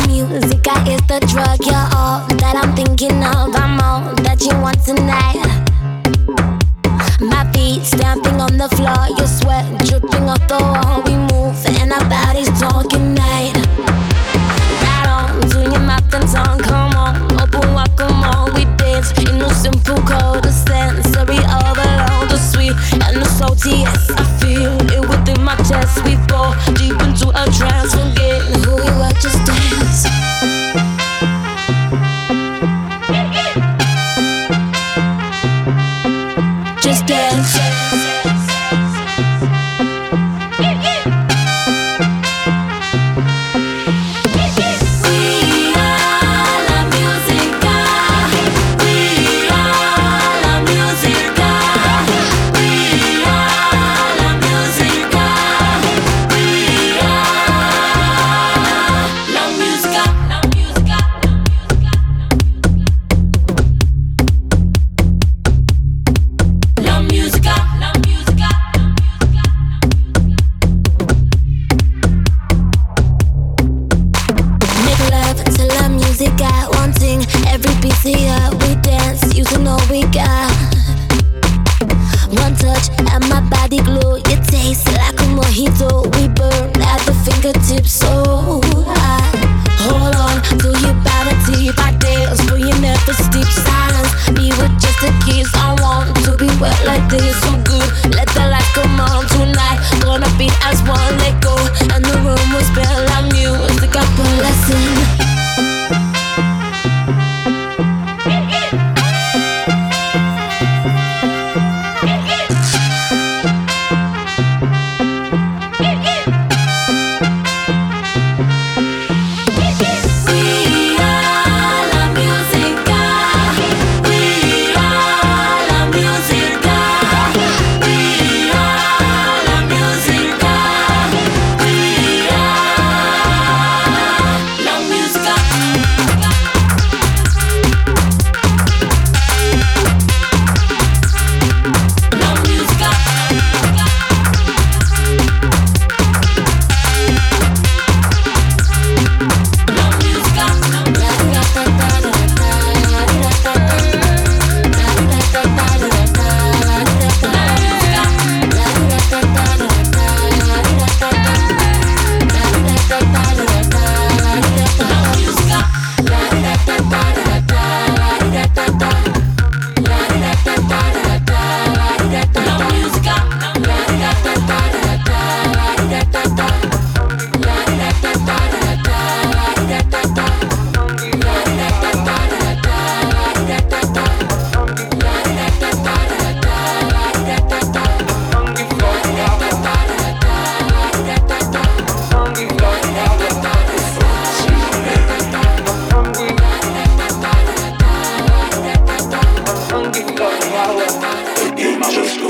music, I is the drug. You're all that I'm thinking of. I'm all that you want tonight. My feet stamping on the floor, your sweat dripping off the wall. We move and our bodies talking night. Right on to your mouth and tongue. Come on, open up, come on. We dance in no simple code. The sensory overload, the sweet and the salty. Yes, I feel it within my chest. We fall deep into a trance. Forget who we were, just dance. Just dance. Every piece here we dance, using all we got. One touch and my body glow. It tastes like a mojito. We burn at the fingertips so high. Hold on to your body, I dance for you never sleep. Silence, be with just a kiss. I want to be wet like this, so good. Let the light come on tonight. Gonna be as one, let go. And the room will spell like music up a lesson. Just